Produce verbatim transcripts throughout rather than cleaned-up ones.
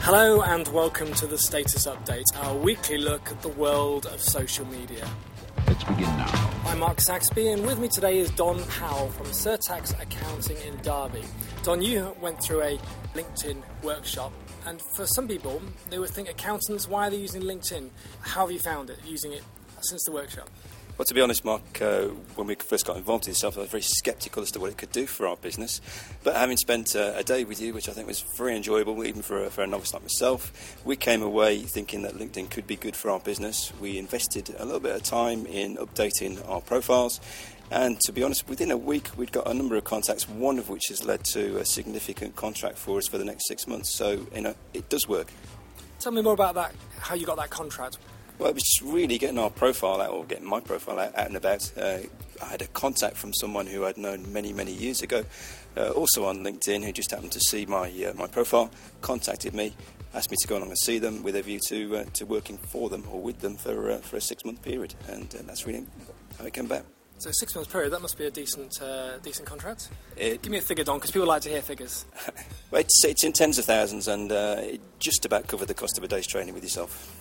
Hello and welcome to the Status Update, our weekly look at the world of social media. Let's begin now. I'm Mark Saxby, and with me today is Don Powell from Surtax Accounting in Derby. Don, you went through a LinkedIn workshop, and for some people, they would think, accountants, why are they using LinkedIn? How have you found it, using it since the workshop? Well, to be honest, Mark, uh, when we first got involved in this, I was very sceptical as to what it could do for our business. But having spent uh, a day with you, which I think was very enjoyable, even for a, for a novice like myself, we came away thinking that LinkedIn could be good for our business. We invested a little bit of time in updating our profiles. And to be honest, within a week, we'd got a number of contacts, one of which has led to a significant contract for us for the next six months. So, you know, it does work. Tell me more about that, how you got that contract. Well, it was just really getting our profile out, or getting my profile out, out and about. Uh, I had a contact from someone who I'd known many, many years ago, uh, also on LinkedIn, who just happened to see my uh, my profile, contacted me, asked me to go along and see them with a view to uh, to working for them or with them for uh, for a six-month period, and uh, that's really how it came about. So six months period, that must be a decent uh, decent contract. It, Give me a figure, Don, because people like to hear figures. Well, it's, it's in tens of thousands, and uh, it just about covered the cost of a day's training with yourself.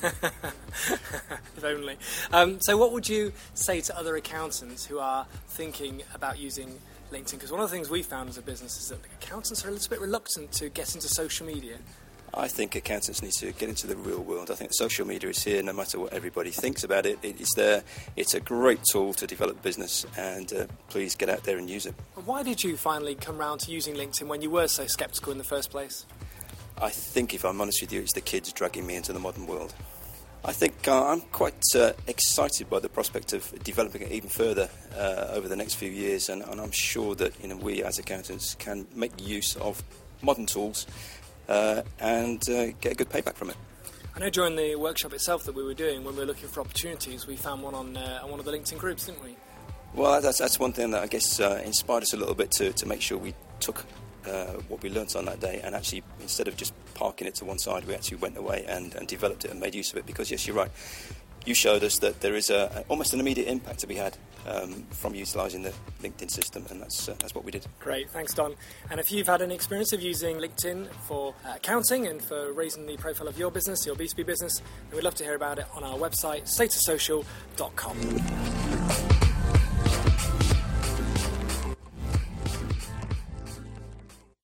If only. Um, so what would you say to other accountants who are thinking about using LinkedIn? Because one of the things we found as a business is that accountants are a little bit reluctant to get into social media. I think accountants need to get into the real world. I think social media is here no matter what everybody thinks about it. It is there. It's a great tool to develop business, and uh, please get out there and use it. Why did you finally come round to using LinkedIn when you were so sceptical in the first place? I think, if I'm honest with you, it's the kids dragging me into the modern world. I think uh, I'm quite uh, excited by the prospect of developing it even further uh, over the next few years, and, and I'm sure that, you know, we as accountants can make use of modern tools uh, and uh, get a good payback from it. I know during the workshop itself that we were doing, when we were looking for opportunities, we found one on, uh, on one of the LinkedIn groups, didn't we? Well, that's, that's one thing that I guess uh, inspired us a little bit to, to make sure we took Uh, what we learnt on that day, and actually, instead of just parking it to one side, we actually went away and, and developed it and made use of it. Because yes, you're right, you showed us that there is a, a almost an immediate impact to be had um, from utilising the LinkedIn system, and that's uh, that's what we did. Great, thanks, Don. And if you've had any experience of using LinkedIn for uh, accounting and for raising the profile of your business, your B two B business, then we'd love to hear about it on our website, status social dot com.